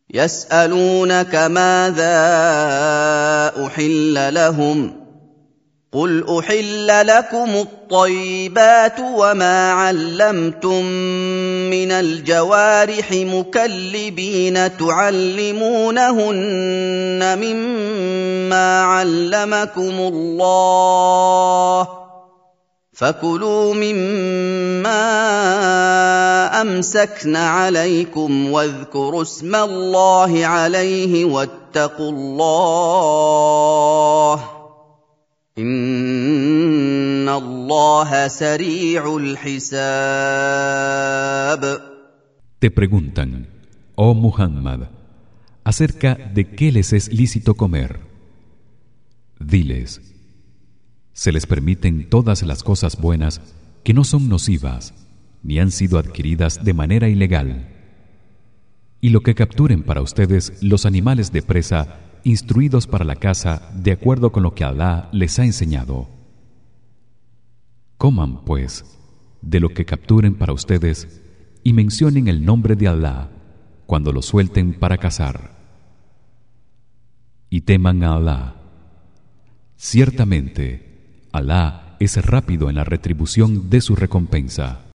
يسألونك ماذا أحل لهم قل أحل لكم الطيبات وما علمتم من الجوارح مكلبين تعلمونهن مما علمكم الله فكلوا مما أمسكن عليكم واذكروا اسم الله عليه واتقوا الله إن الله سريع الحساب. Te preguntan, oh Muhammad, acerca de qué les es lícito comer. Diles: se les permiten todas las cosas buenas que no son nocivas ni han sido adquiridas de manera ilegal, y lo que capturen para ustedes los animales de presa instruidos para la caza de acuerdo con lo que Alá les ha enseñado. Coman pues de lo que capturen para ustedes y mencionen el nombre de Alá cuando lo suelten para cazar. Y teman a Alá. Ciertamente Alá es rápido en la retribución de su recompensa.